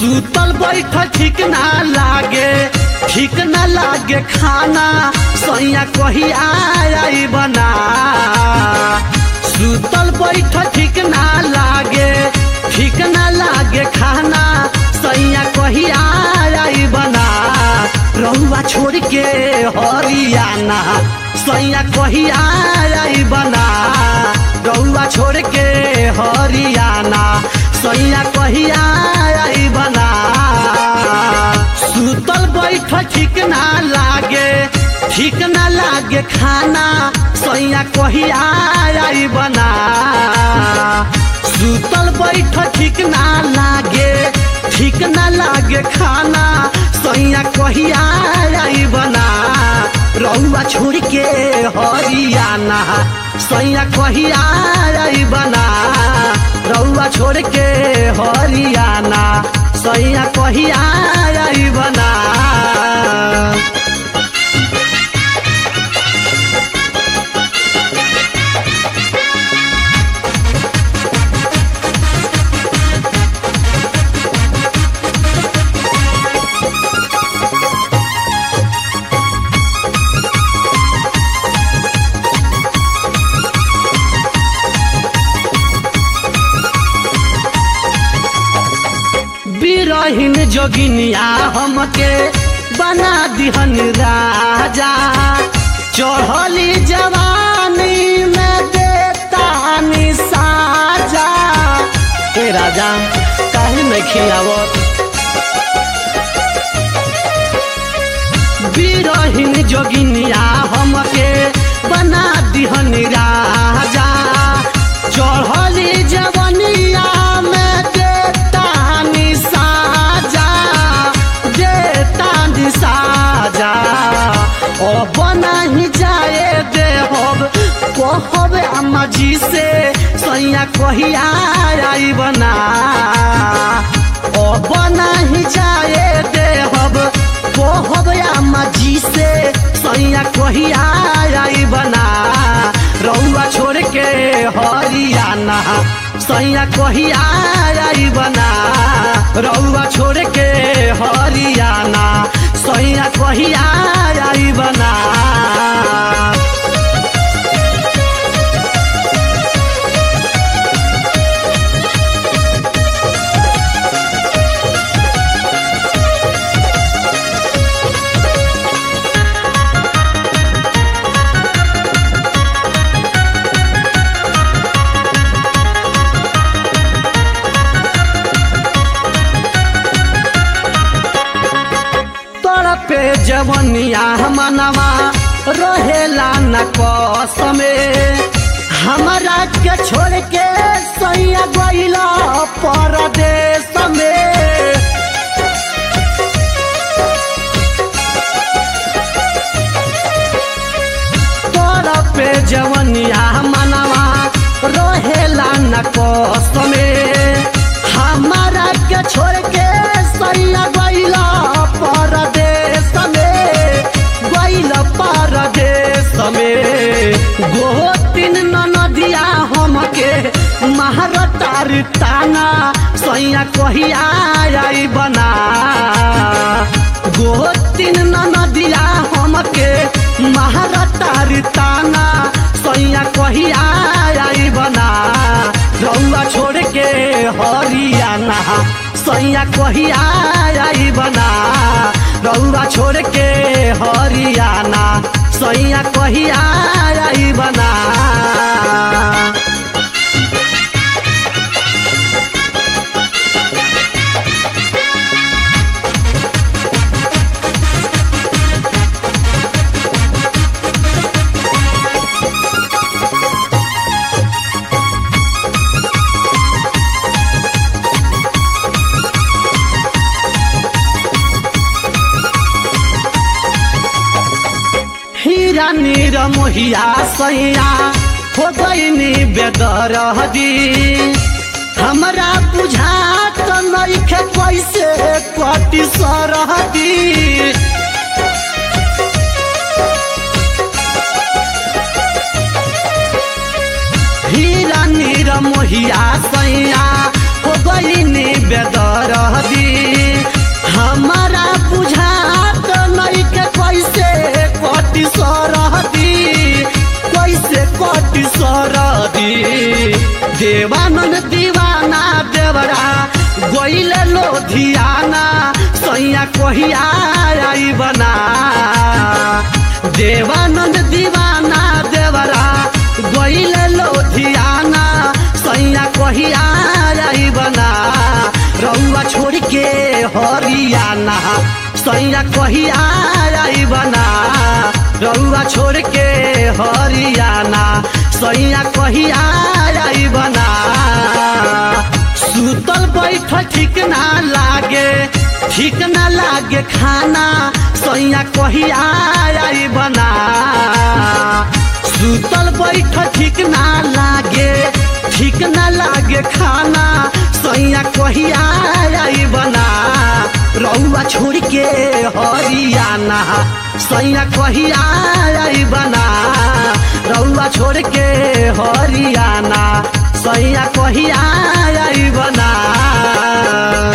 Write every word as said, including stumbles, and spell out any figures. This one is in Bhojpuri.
सुतल बैठल ठीक ना लागे, ठीक ना लागे खाना, सैया कहिया आई बना। सुतल बैठल ठीक ना लागे, ठीक ना लागे खाना, सैया कहिया आई बना। रहुआ छोड़ के हरियाणा, सैया कहिया आई बना। रहुआ छोड़ के हरियाणा, सैया कहिया आई बना। सुतल बैठल ठीक ना लागे, ठीक ना लागे खाना, सैया कहिया आई बना। सुतल बैठल ठीक ना लागे, ठीक ना लागे खाना, सैया कहिया आई बना। रहुआ छोड़ के हरियाणा, सैया कहिया आई बना। रहुआ छोड़ के हरियाणा, सैया कहिया आई बना। बिरहिन जोगिनिया हमके बना दिहन राजा, चढ़ली जवानी में देता साजा। ए राजा काहे में खियावत, बिरहिन जोगिनिया हमके बना दिहन राजा, चढ़ली जवानिया में देता साजा, देता साजा। ओ नहीं जाए दे होब कहब अम्मा जी से, सैया कहिया आई बना। ओ नहीं जाए दे होब कहब अम्मा जी से, सैया कहिया आई बना। रहुआ छोड़ के हरियाणा, सैया कहिया आई बना। रहुआ छोड़ के हरियाणा, सैया कहिया आई बना। पे जवनिया मनवा रहेला न कसमे, हमारा के छोड़ के सैया गइला परदेश में। तोरा पे जवनिया मनवा रहेला न कसमे, हमारा के छोड़ के सैया गइला परदेश में, गइला परदेश में। गोतिन नदिया हमके महारतार ताना, सैया कहिया आई बना। गोतिन नदिया हमके महारतार ताना, सैया कहिया आई बना। रहुआ छोड़ के हरियाणा, सैया कहिया आई बना। रहुआ छोड़ के हरियाणा, सैया कहिया आई बना। हीरा नीर मोहिया सैया हो गईनी बेदरहदी, हमरा बुझात नइखे कैसे कटी सरहदी। मोहिया सैया हो गईनी बेदरहदी, लोधियाना सैया कहिया आई बना देवानंद दीवाना देवरा गईल लोधियाना सैया कहिया आई बना रउआ छोड़ के हरियाना सैया कहिया आई बना रउआ छोड़ के हरियाना सैया कहिया आई बना सुतल बैठल ठीक ना लागे ठीक ना लागे खाना सैया कहिया आई बना सुतल बैठल ठीक ना लागे ठीक ना लागे खाना सैया कहिया आई बना रउआ छोड़ के हरियाना सैया कहिया आई बना रउआ छोड़ के हरियाना सैया कहिया आई बना।